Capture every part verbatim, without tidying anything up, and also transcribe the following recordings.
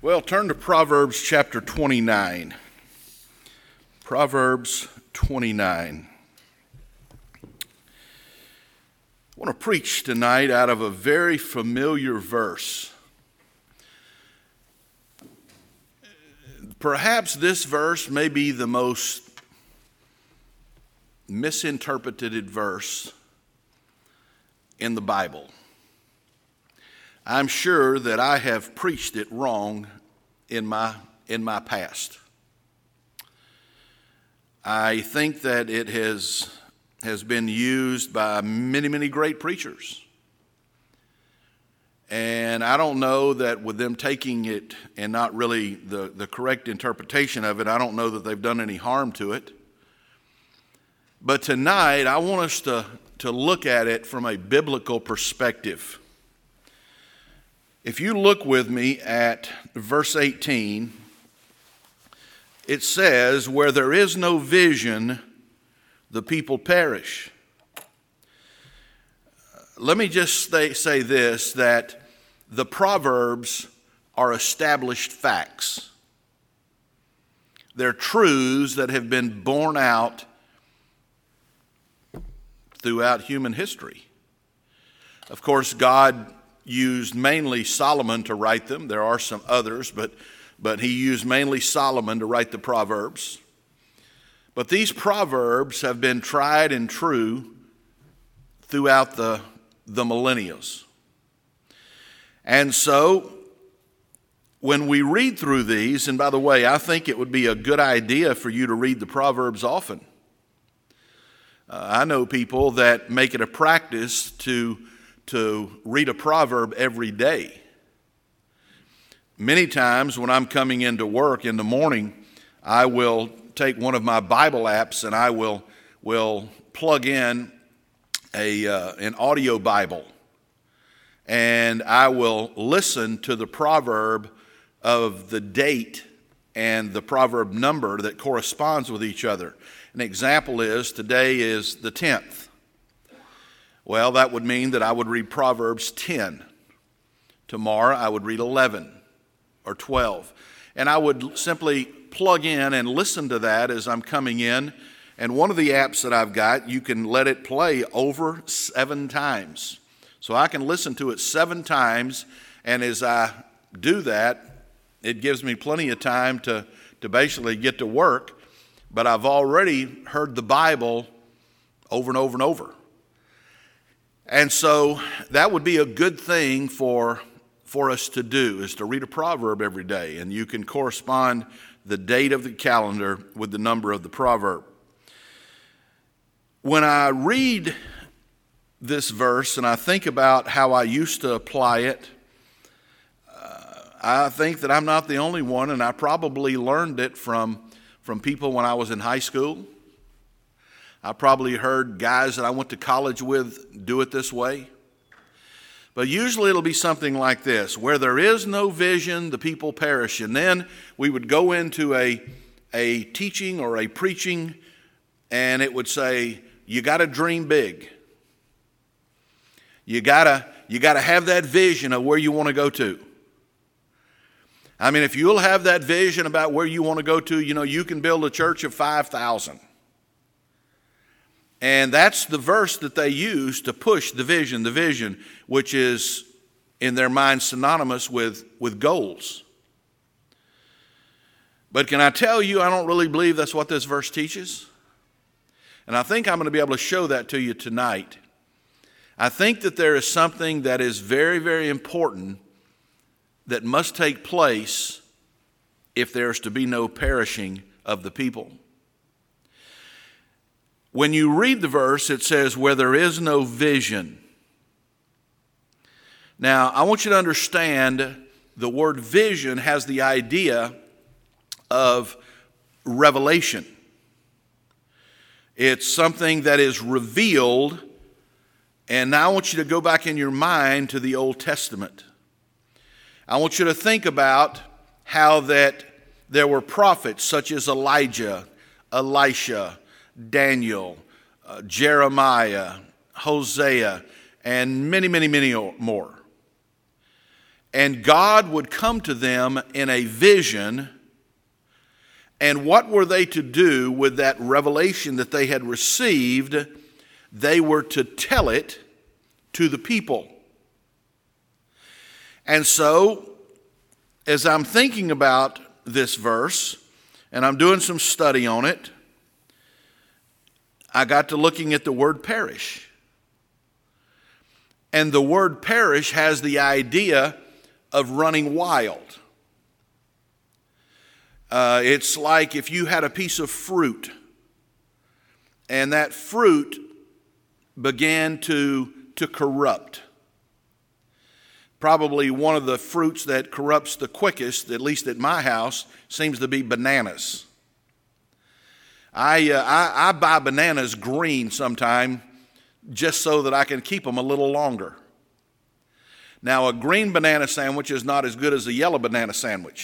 Well, turn to Proverbs chapter twenty-nine. Proverbs twenty-nine. I want to preach tonight out of a very familiar verse. Perhaps this verse may be the most misinterpreted verse in the Bible. I'm sure that I have preached it wrong in my in my past. I think that it has has been used by many, many great preachers. And I don't know that with them taking it and not really the, the correct interpretation of it, I don't know that they've done any harm to it. But tonight, I want us to, to look at it from a biblical perspective. If you look with me at verse eighteen, it says, "Where there is no vision, the people perish." Let me just say, say this, that the Proverbs are established facts. They're truths that have been borne out throughout human history. Of course, God used mainly Solomon to write them. There are some others, but, but he used mainly Solomon to write the Proverbs. But these Proverbs have been tried and true throughout the, the millennia. And so, when we read through these, and by the way, I think it would be a good idea for you to read the Proverbs often. Uh, I know people that make it a practice to to read a proverb every day. Many times when I'm coming into work in the morning, I will take one of my Bible apps and I will will plug in a uh, an audio Bible, and I will listen to the proverb of the date and the proverb number that corresponds with each other. An example is today is the tenth. Well, that would mean that I would read Proverbs ten. Tomorrow I would read eleven or twelve. And I would simply plug in and listen to that as I'm coming in. And one of the apps that I've got, you can let it play over seven times. So I can listen to it seven times. And as I do that, it gives me plenty of time to, to basically get to work. But I've already heard the Bible over and over and over. And so that would be a good thing for, for us to do, is to read a proverb every day. And you can correspond the date of the calendar with the number of the proverb. When I read this verse and I think about how I used to apply it, uh, I think that I'm not the only one, and I probably learned it from, from people when I was in high school. I probably heard guys that I went to college with do it this way. But usually it'll be something like this: where there is no vision, the people perish. And then we would go into a, a teaching or a preaching, and it would say, you got to dream big. You gotta, you gotta have that vision of where you want to go to. I mean, if you'll have that vision about where you want to go to, you know, you can build a church of five thousand. And that's the verse that they use to push the vision, the vision, which is in their mind synonymous with, with goals. But can I tell you, I don't really believe that's what this verse teaches. And I think I'm going to be able to show that to you tonight. I think that there is something that is very, very important that must take place if there's to be no perishing of the people. When you read the verse, it says, where there is no vision. Now, I want you to understand the word vision has the idea of revelation. It's something that is revealed. And now I want you to go back in your mind to the Old Testament. I want you to think about how that there were prophets such as Elijah, Elisha, Daniel, uh, Jeremiah, Hosea, and many, many, many more. and God would come to them in a vision. And what were they to do with that revelation that they had received? They were to tell it to the people. And so, as I'm thinking about this verse, and I'm doing some study on it, I got to looking at the word perish. And the word perish has the idea of running wild. Uh, it's like if you had a piece of fruit, and that fruit began to, to corrupt. Probably one of the fruits that corrupts the quickest, at least at my house, seems to be bananas. I, uh, I, I buy bananas green sometime just so that I can keep them a little longer. Now, a green banana sandwich is not as good as a yellow banana sandwich.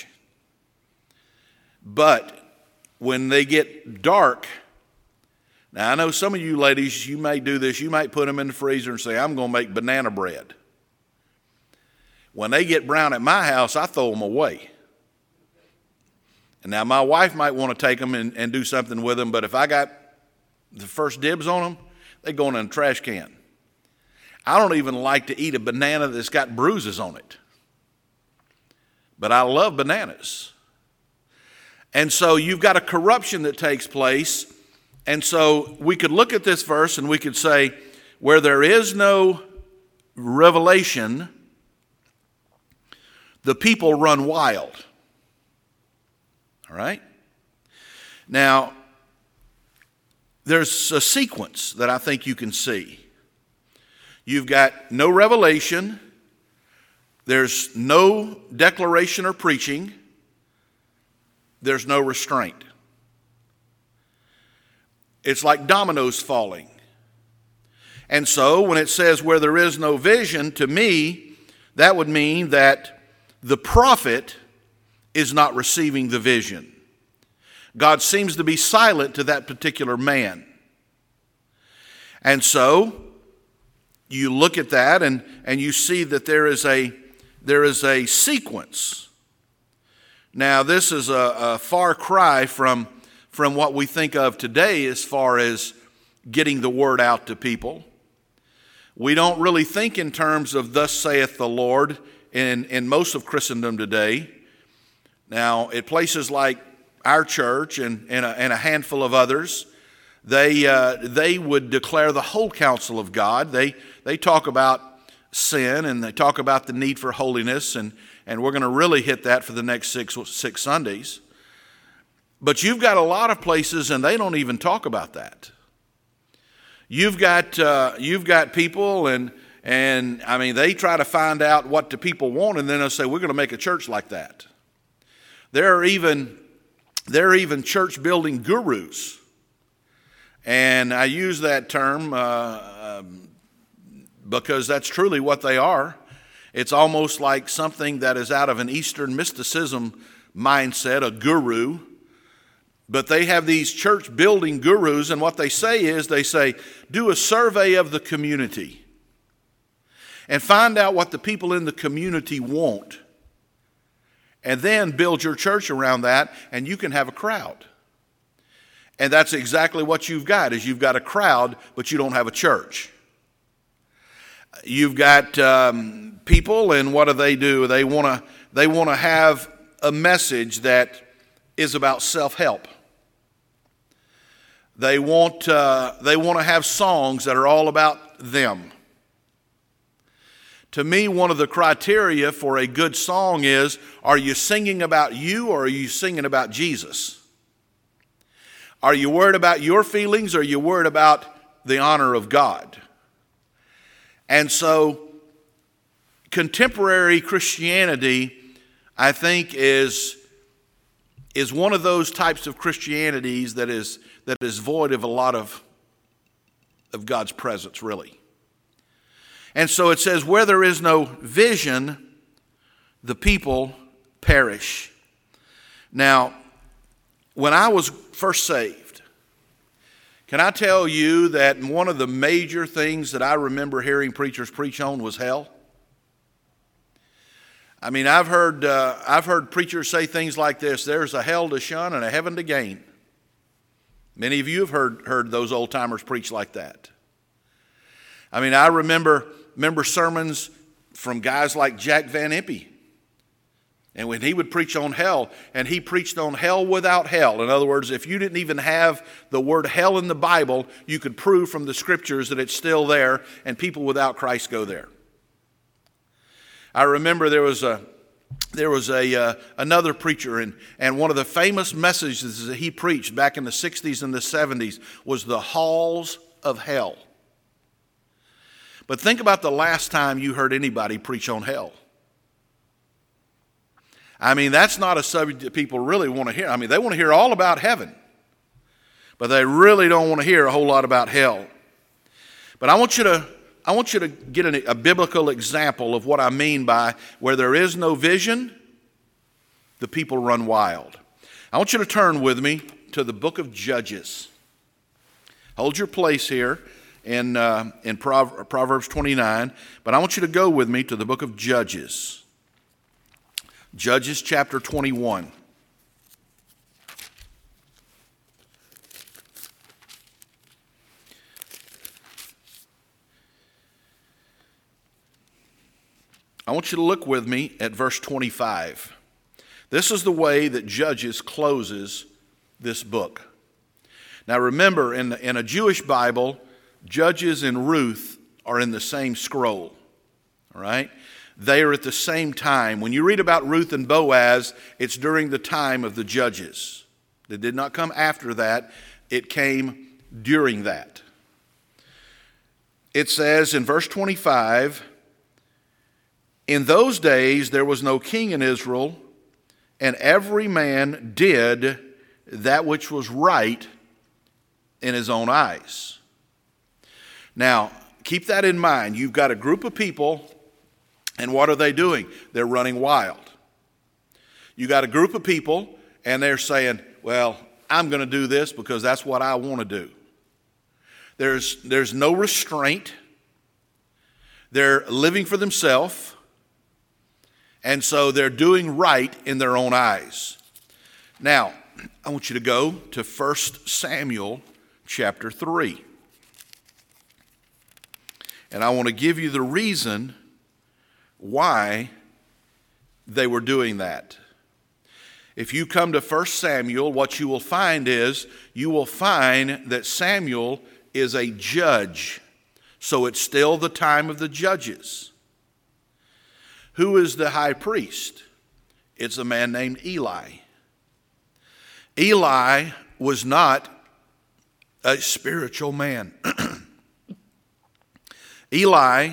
But when they get dark, now I know some of you ladies, you may do this, you might put them in the freezer and say, I'm going to make banana bread. When they get brown at my house, I throw them away. And now my wife might want to take them and, and do something with them, but if I got the first dibs on them, they go in a trash can. I don't even like to eat a banana that's got bruises on it. But I love bananas. And so you've got a corruption that takes place. And so we could look at this verse and we could say, where there is no revelation, the people run wild. All right? Now, there's a sequence that I think you can see. You've got no revelation. There's no declaration or preaching. There's no restraint. It's like dominoes falling. And so when it says where there is no vision, to me, that would mean that the prophet is not receiving the vision. God seems to be silent to that particular man. And so you look at that and, and you see that there is a, there is a sequence. Now, this is a, a far cry from, from what we think of today as far as getting the word out to people. We don't really think in terms of thus saith the Lord in, in most of Christendom today. Now, at places like our church and, and, a, and a handful of others, they, uh, they would declare the whole counsel of God. They, they talk about sin and they talk about the need for holiness, and, and we're going to really hit that for the next six, six Sundays. But you've got a lot of places and they don't even talk about that. You've got, uh, you've got people and, and I mean, they try to find out what the people want, and then they'll say, we're going to make a church like that. There are even, there are even church building gurus. And I use that term uh, um, because that's truly what they are. It's almost like something that is out of an Eastern mysticism mindset, a guru. But they have these church building gurus, and what they say is they say, do a survey of the community and find out what the people in the community want. And then build your church around that, and you can have a crowd. And that's exactly what you've got, is you've got a crowd, but you don't have a church. You've got um, people, and what do they do? They want to they want to have a message that is about self-help. They want uh, they want to have songs that are all about them. To me, one of the criteria for a good song is, are you singing about you or are you singing about Jesus? Are you worried about your feelings or are you worried about the honor of God? And so, contemporary Christianity, I think, is, is one of those types of Christianities that is, that is void of a lot of, of God's presence, really. And so it says, where there is no vision, the people perish. Now, when I was first saved, can I tell you that one of the major things that I remember hearing preachers preach on was hell? I mean, I've heard, uh, I've heard preachers say things like this: there's a hell to shun and a heaven to gain. Many of you have heard, heard those old timers preach like that. I mean, I remember, remember sermons from guys like Jack Van Impe. And when he would preach on hell, and he preached on hell without hell. In other words, if you didn't even have the word hell in the Bible, you could prove from the scriptures that it's still there, and people without Christ go there. I remember there was a there was a uh, another preacher, and, and one of the famous messages that he preached back in the sixties and the seventies was the halls of hell. But think about the last time you heard anybody preach on hell. I mean, that's not a subject that people really want to hear. I mean, they want to hear all about heaven, but they really don't want to hear a whole lot about hell. But I want you to, I want you to get a, a biblical example of what I mean by where there is no vision, the people run wild. I want you to turn with me to the book of Judges. Hold your place here in, uh, in Proverbs twenty-nine, but I want you to go with me to the book of Judges. Judges chapter twenty-one. I want you to look with me at verse twenty-five. This is the way that Judges closes this book. Now remember, in, in a Jewish Bible, Judges and Ruth are in the same scroll. All right? They are at the same time. When you read about Ruth and Boaz, it's during the time of the Judges. It did not come after that. It came during that. It says in verse twenty-five, "In those days there was no king in Israel, and every man did that which was right in his own eyes." Now, keep that in mind. You've got a group of people, and what are they doing? They're running wild. You got a group of people, and they're saying, well, I'm going to do this because that's what I want to do. There's, there's no restraint. They're living for themselves, and so they're doing right in their own eyes. Now, I want you to go to First Samuel chapter three. And I want to give you the reason why they were doing that. If you come to First Samuel, what you will find is, you will find that Samuel is a judge. So it's still the time of the judges. Who is the high priest? It's a man named Eli. Eli was not a spiritual man. Eli,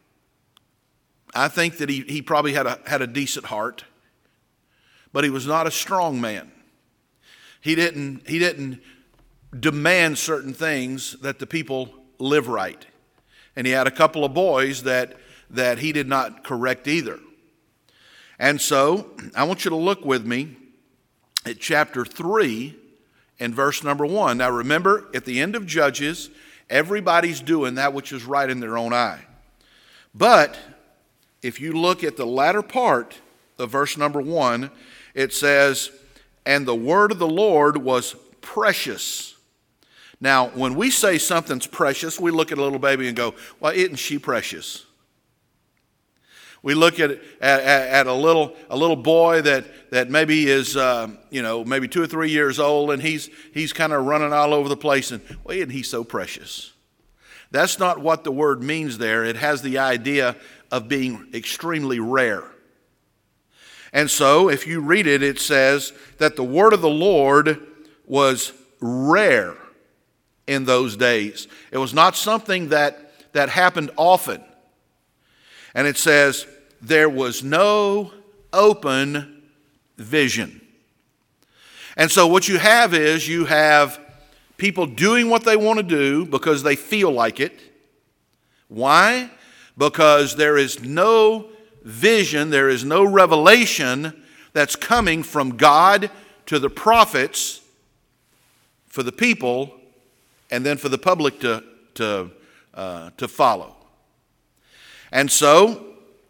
I think that he, he probably had a, had a decent heart, but he was not a strong man. He didn't, he didn't demand certain things that the people live right. And he had a couple of boys that, that he did not correct either. And so I want you to look with me at chapter three and verse number one. Now remember, at the end of Judges, everybody's doing that which is right in their own eye. But if you look at the latter part of verse number one, it says, "And the word of the Lord was precious." Now, when we say something's precious, we look at a little baby and go, well, isn't she precious? We look at, at, at a little a little boy that, that maybe is, uh, you know, maybe two or three years old, and he's, he's kind of running all over the place, and, well, isn't he so precious? That's not what the word means there. It has the idea of being extremely rare. And so, if you read it, it says that the word of the Lord was rare in those days. It was not something that, that happened often. And it says, there was no open vision. And so what you have is, you have people doing what they want to do because they feel like it. Why? Because there is no vision, there is no revelation that's coming from God to the prophets for the people, and then for the public to, to, uh, to follow. And so,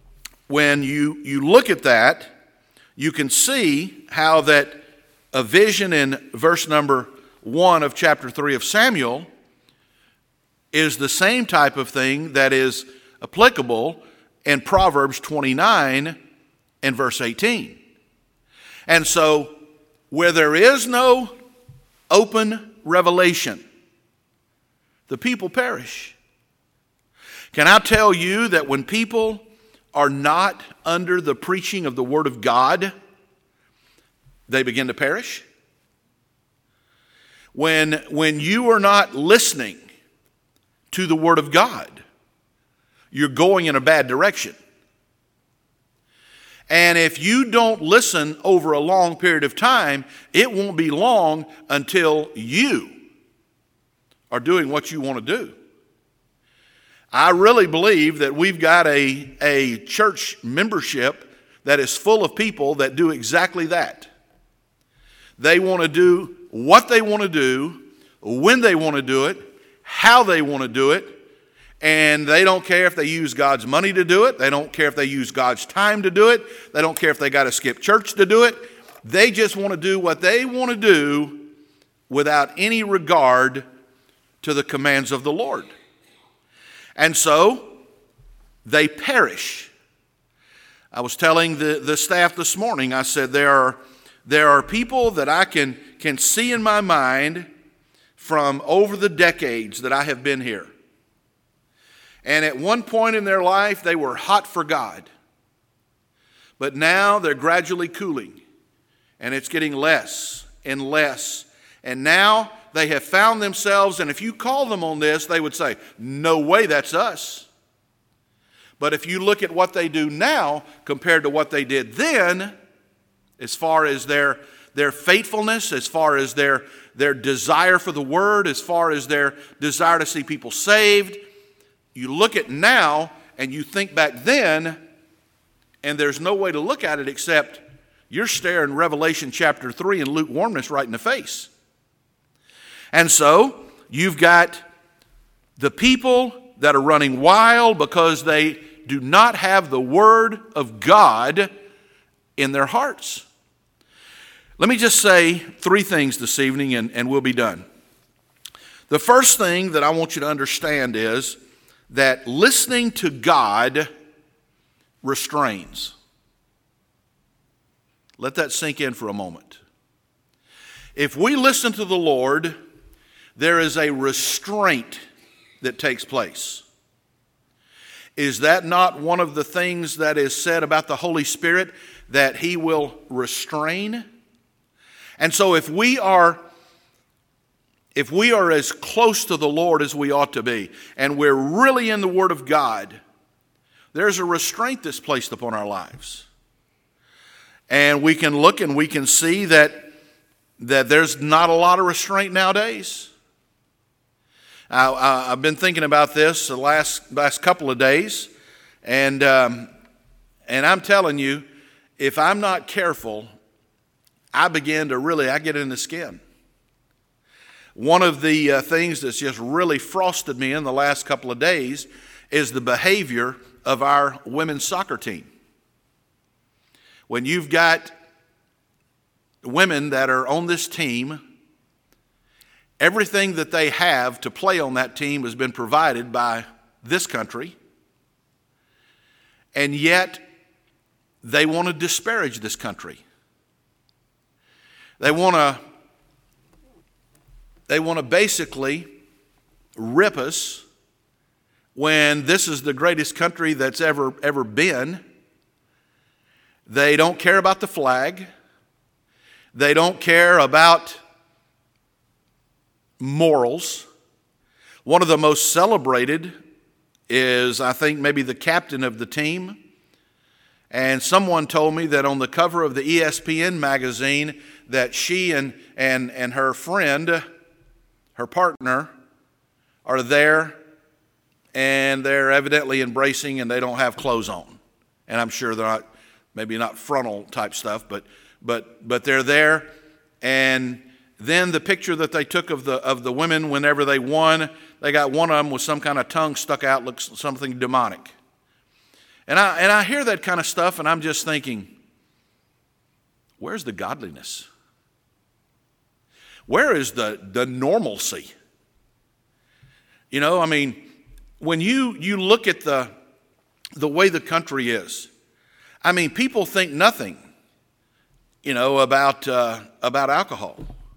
when you, you look at that, you can see how that a vision in verse number one of chapter three of Samuel is the same type of thing that is applicable in Proverbs twenty-nine and verse eighteen. And so, where there is no open revelation, the people perish. Can I tell you that when people are not under the preaching of the Word of God, they begin to perish? When, when you are not listening to the Word of God, you're going in a bad direction. And if you don't listen over a long period of time, it won't be long until you are doing what you want to do. I really believe that we've got a, a church membership that is full of people that do exactly that. They want to do what they want to do, when they want to do it, how they want to do it, and they don't care if they use God's money to do it. They don't care if they use God's time to do it. They don't care if they got to skip church to do it. They just want to do what they want to do without any regard to the commands of the Lord. And so they perish. I was telling the, the staff this morning, I said there are, there are people that I can, can see in my mind from over the decades that I have been here. And at one point in their life, they were hot for God. But now they're gradually cooling. And it's getting less and less. And now they have found themselves, and if you call them on this, they would say, no way, that's us. But if you look at what they do now compared to what they did then, as far as their, their faithfulness, as far as their, their desire for the Word, as far as their desire to see people saved, you look at now and you think back then, and there's no way to look at it except you're staring Revelation chapter three and lukewarmness right in the face. And so you've got the people that are running wild because they do not have the Word of God in their hearts. Let me just say three things this evening and, and we'll be done. The first thing that I want you to understand is that listening to God restrains. Let that sink in for a moment. If we listen to the Lord, there is a restraint that takes place. Is that not one of the things that is said about the Holy Spirit, that He will restrain? And so if we are if we are as close to the Lord as we ought to be, and we're really in the Word of God, there's a restraint that's placed upon our lives. And we can look and we can see that, that there's not a lot of restraint nowadays. I, I've been thinking about this the last, last couple of days, and, um, and I'm telling you, if I'm not careful, I begin to really, I get in the skin. One of the uh, things that's just really frosted me in the last couple of days is the behavior of our women's soccer team. When you've got women that are on this team, everything that they have to play on that team has been provided by this country, and yet they want to disparage this country. They want to They want to basically rip us when this is the greatest country that's ever, ever been. They don't care about the flag. They don't care about morals. One of the most celebrated is, I think, maybe the captain of the team. And someone told me that on the cover of the E S P N magazine that she and, and, and her friend, her partner, are there, and they're evidently embracing, and they don't have clothes on. And I'm sure they're not, maybe not frontal type stuff, but but but they're there. And then the picture that they took of the of the women whenever they won, they got one of them with some kind of tongue stuck out, looks something demonic. And I, and I hear that kind of stuff, and I'm just thinking, where's the godliness? Where is the, the normalcy? You know, I mean, when you, you look at the, the way the country is, I mean, people think nothing, you know, about, uh, about alcohol.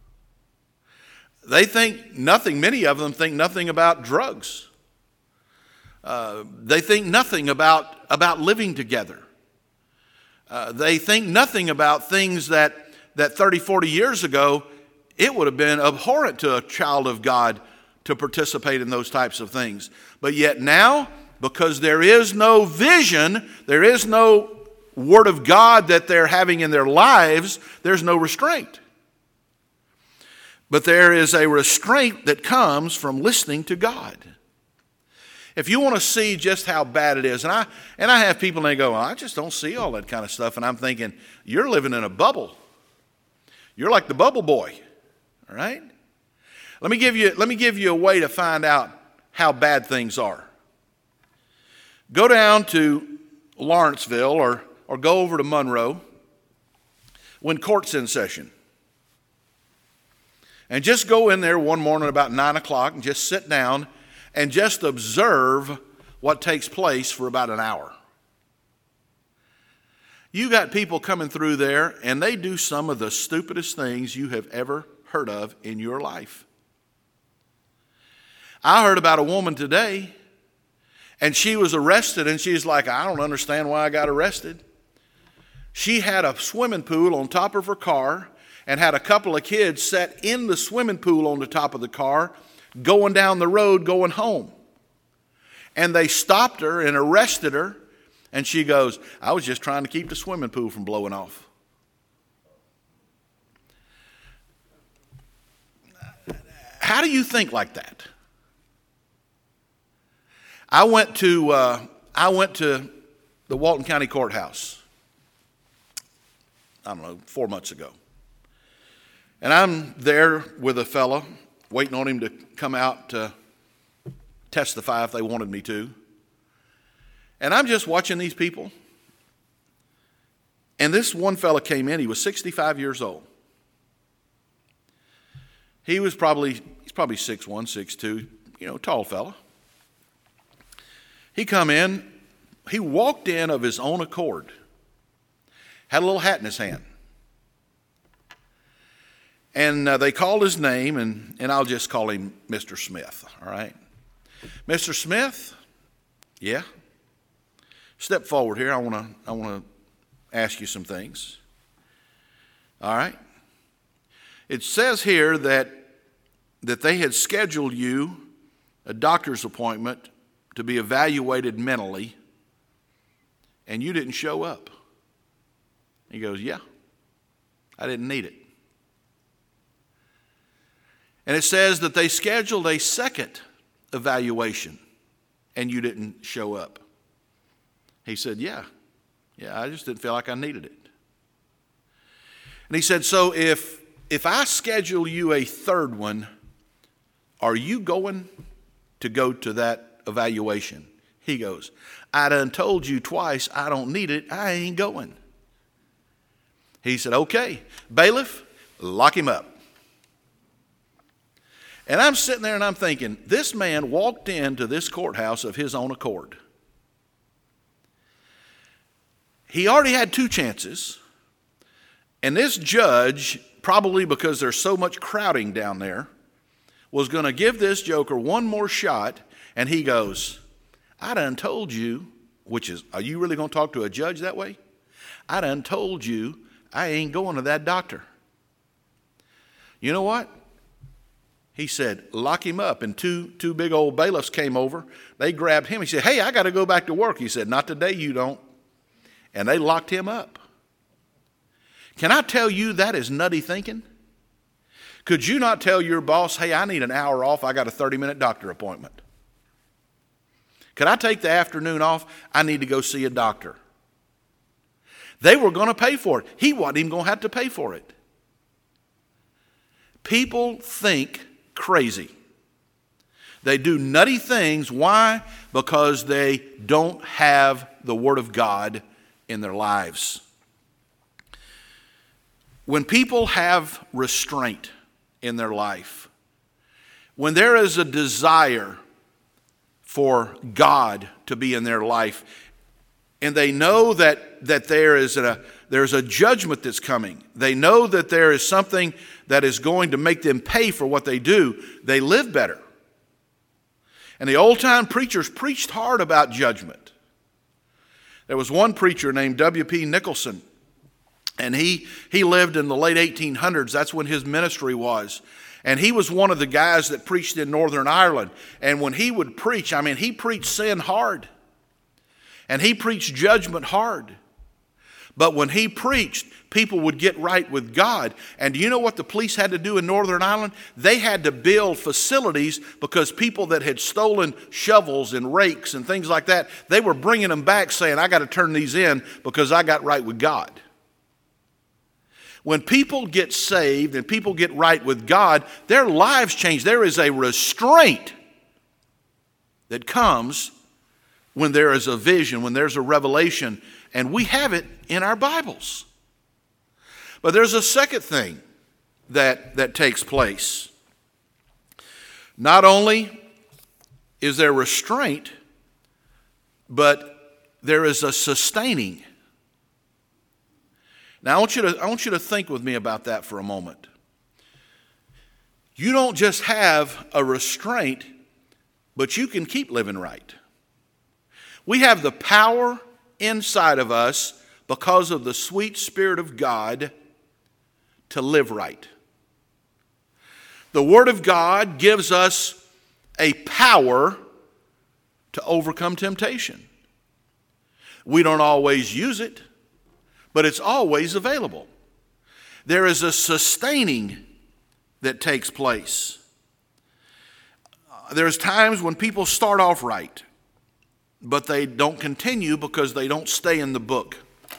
They think nothing, many of them think nothing about drugs. Uh, they think nothing about, about living together. Uh, they think nothing about things that, that thirty, forty years ago, it would have been abhorrent to a child of God to participate in those types of things. But yet now, because there is no vision, there is no Word of God that they're having in their lives, there's no restraint. But there is a restraint that comes from listening to God. If you want to see just how bad it is, and I and I have people and they go, well, I just don't see all that kind of stuff. And I'm thinking, you're living in a bubble. You're like the bubble boy, all right? Let me give you, let me give you a way to find out how bad things are. Go down to Lawrenceville or, or go over to Monroe when court's in session. And just go in there one morning about nine o'clock and just sit down and just observe what takes place for about an hour. You got people coming through there, and they do some of the stupidest things you have ever heard of in your life. I heard about a woman today, and she was arrested, and she's like, I don't understand why I got arrested. She had a swimming pool on top of her car and had a couple of kids set in the swimming pool on the top of the car, going down the road, going home. And they stopped her and arrested her, and she goes, I was just trying to keep the swimming pool from blowing off. How do you think like that? I went to uh, I went to the Walton County Courthouse, I don't know, four months ago. And I'm there with a fella, waiting on him to come out to testify if they wanted me to. And I'm just watching these people. And this one fella came in, he was sixty-five years old. He was probably, he's probably six one, six two, you know, tall fella. He come in, he walked in of his own accord, had a little hat in his hand. And uh, they called his name, and, and I'll just call him Mister Smith, all right? Mister Smith, yeah? Step forward here. I want to I want to ask you some things. All right? It says here that, that they had scheduled you a doctor's appointment to be evaluated mentally, and you didn't show up. He goes, yeah, I didn't need it. And it says that they scheduled a second evaluation, and you didn't show up. He said, yeah, yeah, I just didn't feel like I needed it. And he said, so if if I schedule you a third one, are you going to go to that evaluation? He goes, I done told you twice I don't need it. I ain't going. He said, okay, bailiff, lock him up. And I'm sitting there and I'm thinking, this man walked into this courthouse of his own accord. He already had two chances. And this judge, probably because there's so much crowding down there, was going to give this joker one more shot. And he goes, I done told you, which is, are you really going to talk to a judge that way? I done told you I ain't going to that doctor. You know what? He said, lock him up. And two, two big old bailiffs came over. They grabbed him. He said, hey, I got to go back to work. He said, not today, you don't. And they locked him up. Can I tell you that is nutty thinking? Could you not tell your boss, hey, I need an hour off. I got a thirty-minute doctor appointment. Could I take the afternoon off? I need to go see a doctor. They were going to pay for it. He wasn't even going to have to pay for it. People think crazy. They do nutty things. Why? Because they don't have the Word of God in their lives. When people have restraint in their life, when there is a desire for God to be in their life, and they know that, that there is a, there's a judgment that's coming, they know that there is something that is going to make them pay for what they do, they live better. And the old-time preachers preached hard about judgment. There was one preacher named W P Nicholson, and he, he lived in the late eighteen hundreds. That's when his ministry was. And he was one of the guys that preached in Northern Ireland. And when he would preach, I mean, he preached sin hard. And he preached judgment hard. But when he preached, people would get right with God. And do you know what the police had to do in Northern Ireland? They had to build facilities because people that had stolen shovels and rakes and things like that, they were bringing them back saying, I got to turn these in because I got right with God. When people get saved and people get right with God, their lives change. There is a restraint that comes when there is a vision, when there's a revelation, and we have it in our Bibles. But there's a second thing that, that takes place. Not only is there restraint, but there is a sustaining. Now I want you to, I want you to think with me about that for a moment. You don't just have a restraint, but you can keep living right. We have the power inside of us because of the sweet Spirit of God to live right. The Word of God gives us a power to overcome temptation. We don't always use it, but it's always available. There is a sustaining that takes place. There's times when people start off right, but they don't continue because they don't stay in the book.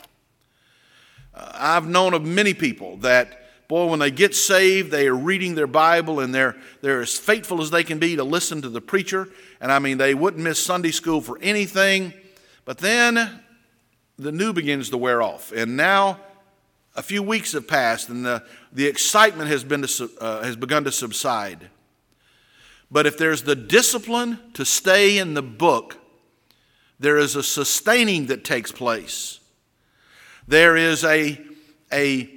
Uh, I've known of many people that, boy, when they get saved, they are reading their Bible and they're, they're as faithful as they can be to listen to the preacher. And I mean, they wouldn't miss Sunday school for anything. But then the new begins to wear off. And now a few weeks have passed and the, the excitement has, been to, uh, has begun to subside. But if there's the discipline to stay in the book, there is a sustaining that takes place. There is a, a,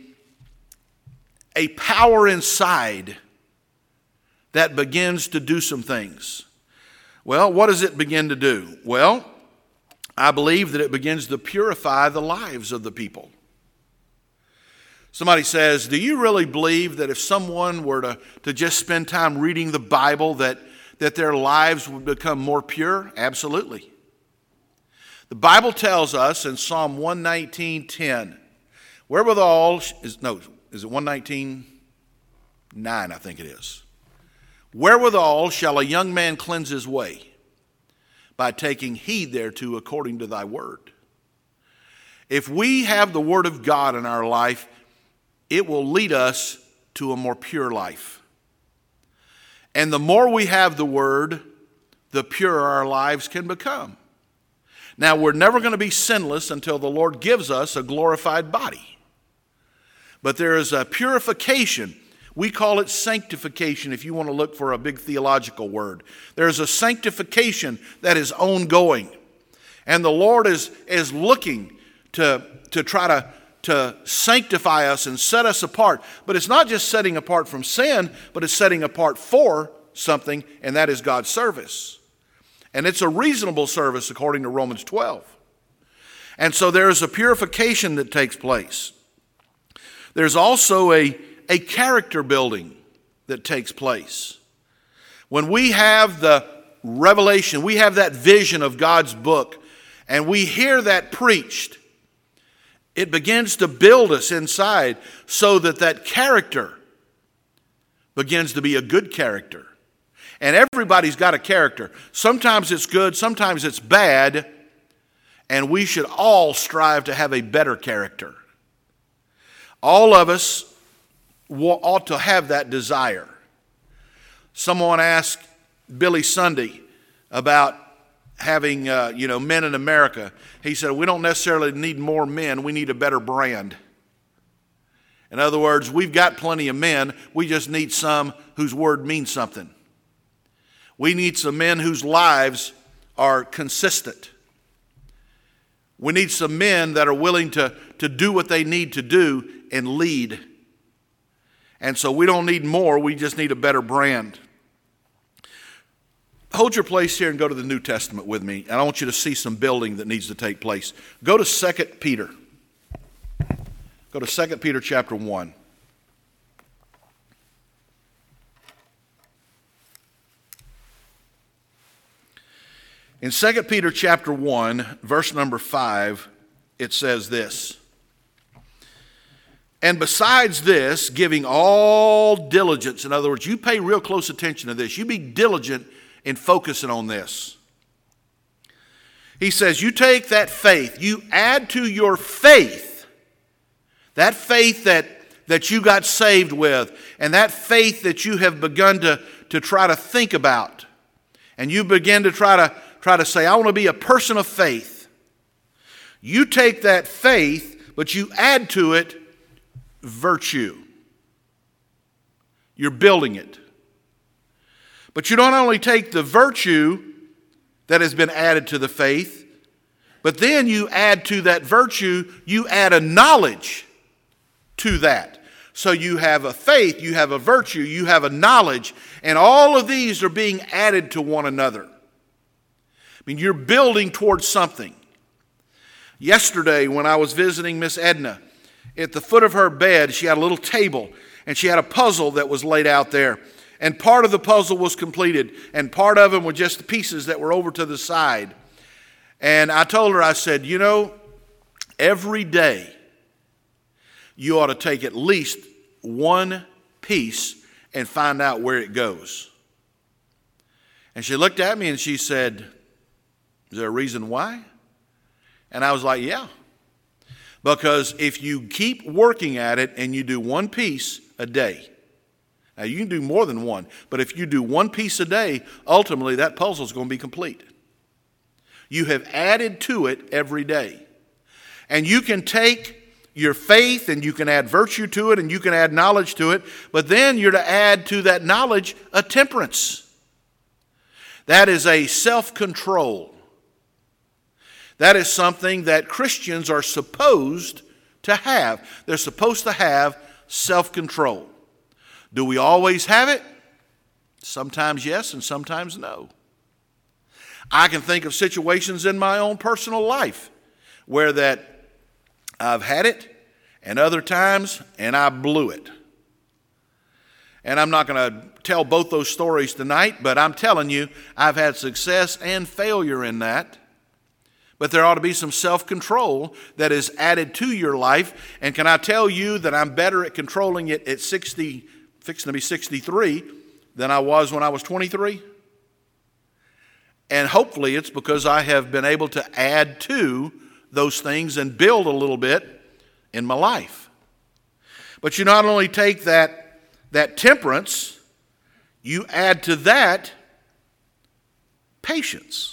a power inside that begins to do some things. Well, what does it begin to do? Well, I believe that it begins to purify the lives of the people. Somebody says, do you really believe that if someone were to, to just spend time reading the Bible that, that their lives would become more pure? Absolutely. The Bible tells us in Psalm one nineteen ten, wherewithal, is, no, is it one nineteen nine, I think it is. Wherewithal shall a young man cleanse his way? By taking heed thereto according to thy word. If we have the Word of God in our life, it will lead us to a more pure life. And the more we have the Word, the purer our lives can become. Now, we're never going to be sinless until the Lord gives us a glorified body. But there is a purification. We call it sanctification if you want to look for a big theological word. There's a sanctification that is ongoing. And the Lord is, is looking to, to try to, to sanctify us and set us apart. But it's not just setting apart from sin, but it's setting apart for something, and that is God's service. And it's a reasonable service according to Romans twelve. And so there is a purification that takes place. There's also a, a character building that takes place. When we have the revelation, we have that vision of God's book, and we hear that preached, it begins to build us inside so that that character begins to be a good character. And everybody's got a character. Sometimes it's good, sometimes it's bad, and we should all strive to have a better character. All of us ought to have that desire. Someone asked, Billy Sunday about having, uh, you know, men in America. He said, we don't necessarily need more men. We need a better brand. In other words, we've got plenty of men. We just need some whose word means something. We need some men whose lives are consistent. We need some men that are willing to, to do what they need to do and lead. And so we don't need more. We just need a better brand. Hold your place here and go to the New Testament with me. And I want you to see some building that needs to take place. Go to Second Peter. Go to Second Peter chapter one. In Second Peter chapter one, verse number five, it says this. And besides this, giving all diligence, in other words, you pay real close attention to this. You be diligent in focusing on this. He says, you take that faith, you add to your faith, that faith that, that you got saved with, and that faith that you have begun to, to try to think about, and you begin to try to try to say, I want to be a person of faith. You take that faith, but you add to it virtue. You're building it. But you don't only take the virtue that has been added to the faith, but then you add to that virtue, you add a knowledge to that. So you have a faith, you have a virtue, you have a knowledge, and all of these are being added to one another. I mean, you're building towards something. Yesterday, when I was visiting Miss Edna, at the foot of her bed, she had a little table, and she had a puzzle that was laid out there. And part of the puzzle was completed, and part of them were just the pieces that were over to the side. And I told her, I said, you know, every day you ought to take at least one piece and find out where it goes. And she looked at me and she said, is there a reason why? And I was like, yeah. Because if you keep working at it and you do one piece a day, now you can do more than one, but if you do one piece a day, ultimately that puzzle is going to be complete. You have added to it every day. And you can take your faith and you can add virtue to it and you can add knowledge to it, but then you're to add to that knowledge a temperance. That is a self-control. That is something that Christians are supposed to have. They're supposed to have self-control. Do we always have it? Sometimes yes and sometimes no. I can think of situations in my own personal life where that I've had it, and other times, and I blew it. And I'm not going to tell both those stories tonight, but I'm telling you, I've had success and failure in that. But there ought to be some self-control that is added to your life. And can I tell you that I'm better at controlling it at sixty, fixing to be sixty-three, than I was when I was twenty-three? And hopefully it's because I have been able to add to those things and build a little bit in my life. But you not only take that, that temperance, you add to that patience.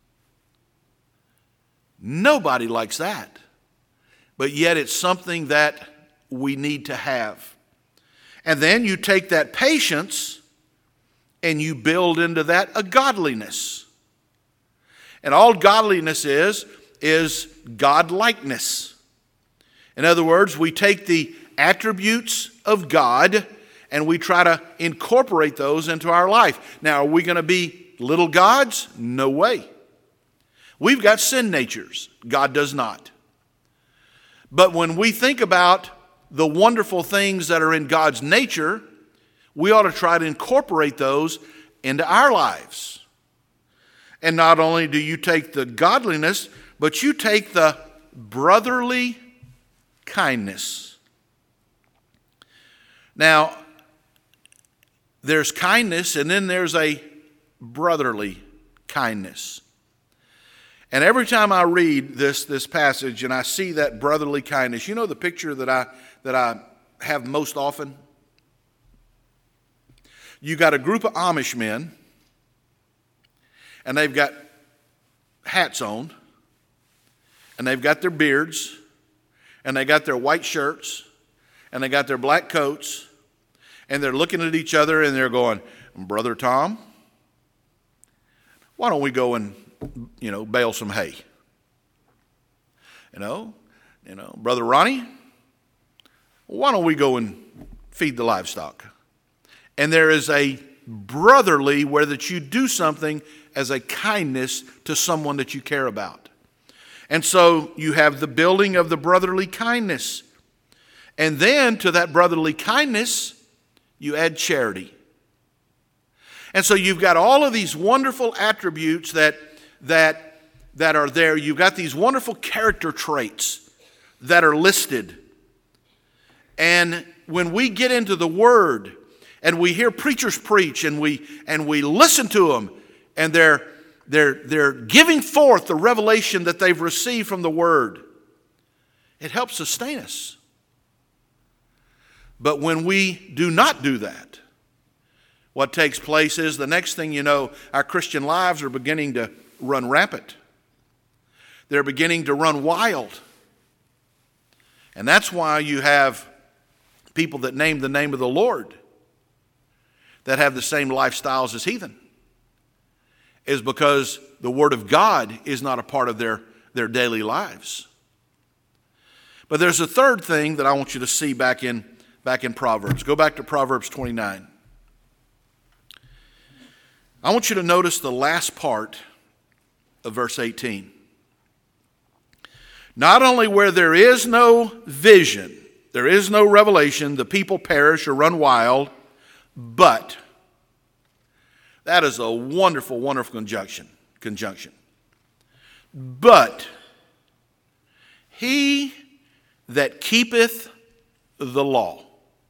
Nobody likes that. But yet it's something that we need to have. And then you take that patience and you build into that a godliness. And all godliness is, is God-likeness. In other words, we take the attributes of God and we try to incorporate those into our life. Now, are we going to be little gods? No way. We've got sin natures. God does not. But when we think about the wonderful things that are in God's nature, we ought to try to incorporate those into our lives. And not only do you take the godliness, but you take the brotherly kindness. Now, there's kindness and then there's a brotherly kindness. And every time I read this, this passage and I see that brotherly kindness, you know the picture that I, that I have most often? You got a group of Amish men and they've got hats on, and they've got their beards, and they got their white shirts, and they got their black coats, and they're looking at each other and they're going, Brother Tom, why don't we go and, you know, bale some hay? You know, you know, Brother Ronnie, why don't we go and feed the livestock? And there is a brotherly where that you do something as a kindness to someone that you care about. And so you have the building of the brotherly kindness. And then to that brotherly kindness, you add charity. And so you've got all of these wonderful attributes that, that, that are there. You've got these wonderful character traits that are listed. And when we get into the Word and we hear preachers preach and we, and we listen to them and they're, they're, they're giving forth the revelation that they've received from the Word, it helps sustain us. But when we do not do that, what takes place is the next thing you know, our Christian lives are beginning to run rampant. They're beginning to run wild. And that's why you have people that name the name of the Lord that have the same lifestyles as heathen. Is because the Word of God is not a part of their, their daily lives. But there's a third thing that I want you to see back in Back in Proverbs. Go back to Proverbs twenty-nine. I want you to notice the last part of verse eighteen. Not only where there is no vision, there is no revelation, the people perish or run wild, but that is a wonderful, wonderful conjunction. Conjunction. But he that keepeth the law,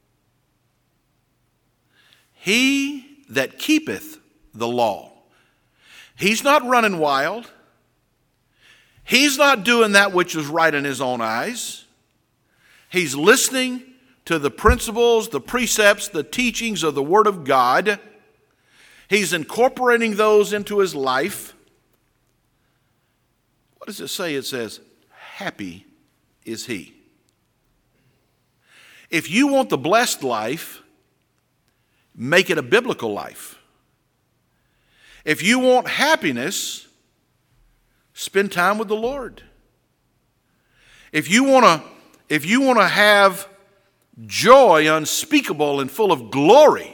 he that keepeth the law. He's not running wild. He's not doing that which is right in his own eyes. He's listening to the principles, the precepts, the teachings of the Word of God. He's incorporating those into his life. What does it say? It says, happy is he. If you want the blessed life, make it a biblical life. If you want happiness, spend time with the Lord. If you want to, if you want to have joy unspeakable and full of glory,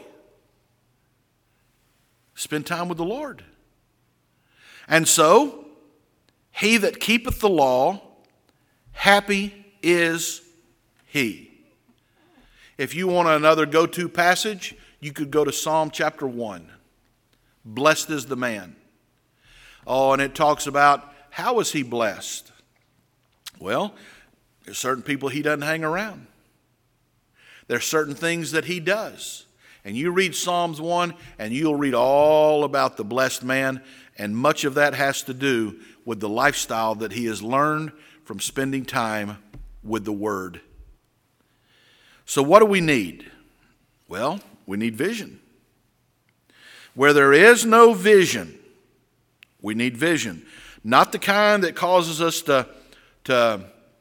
spend time with the Lord. And so, he that keepeth the law, happy is he. If you want another go-to passage, you could go to Psalm chapter one. Blessed is the man. Oh, and it talks about how is he blessed? Well, there's certain people he doesn't hang around. There's certain things that he does. And you read Psalms one, and you'll read all about the blessed man, and much of that has to do with the lifestyle that he has learned from spending time with the Word. So what do we need? Well, we need vision. Where there is no vision, we need vision. Not the kind that causes us to, to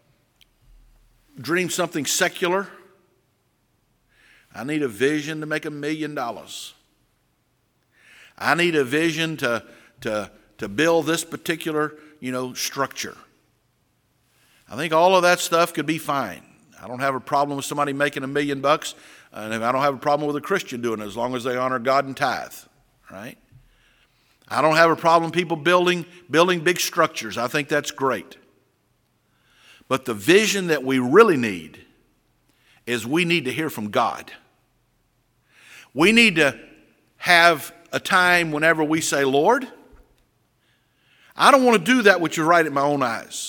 dream something secular. I need a vision to make a million dollars. I need a vision to, to, to build this particular, you know, structure. I think all of that stuff could be fine. I don't have a problem with somebody making a million bucks, and I don't have a problem with a Christian doing it as long as they honor God and tithe, right? I don't have a problem with people building, building big structures. I think that's great. But the vision that we really need is we need to hear from God. We need to have a time whenever we say, Lord, I don't want to do that which is right in my own eyes.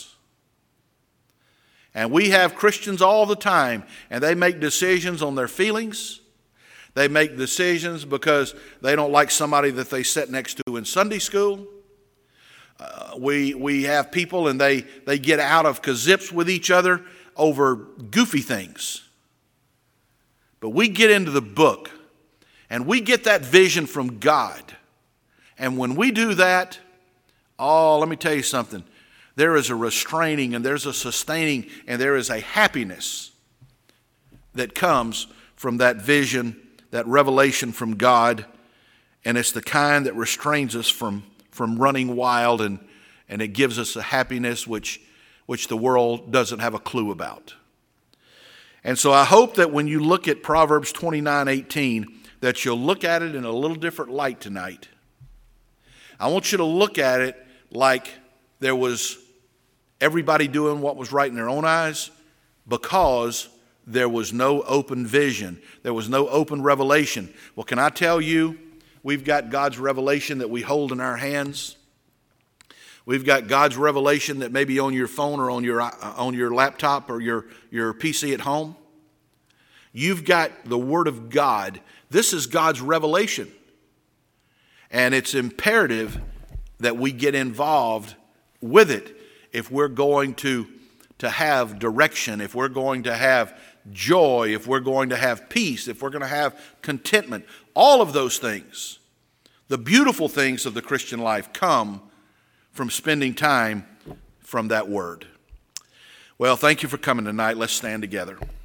And we have Christians all the time, and they make decisions on their feelings. They make decisions because they don't like somebody that they sit next to in Sunday school. Uh, we we have people, and they, they get out of kazips with each other over goofy things. But we get into the book, and we get that vision from God, And when we do that, oh, let me tell you something. There is a restraining and there's a sustaining and there is a happiness that comes from that vision, that revelation from God. And it's the kind that restrains us from, from running wild, and, and it gives us a happiness which, which the world doesn't have a clue about. And so I hope that when you look at Proverbs twenty-nine eighteen, that you'll look at it in a little different light tonight. I want you to look at it like there was everybody doing what was right in their own eyes, because there was no open vision. There was no open revelation. Well, can I tell you, we've got God's revelation that we hold in our hands. We've got God's revelation that may be on your phone or on your, uh, on your laptop or your, your P C at home. You've got the Word of God. This is God's revelation. And it's imperative that we get involved with it if we're going to, to have direction, if we're going to have joy, if we're going to have peace, if we're going to have contentment. All of those things, the beautiful things of the Christian life, come from spending time from that Word. Well, thank you for coming tonight. Let's stand together.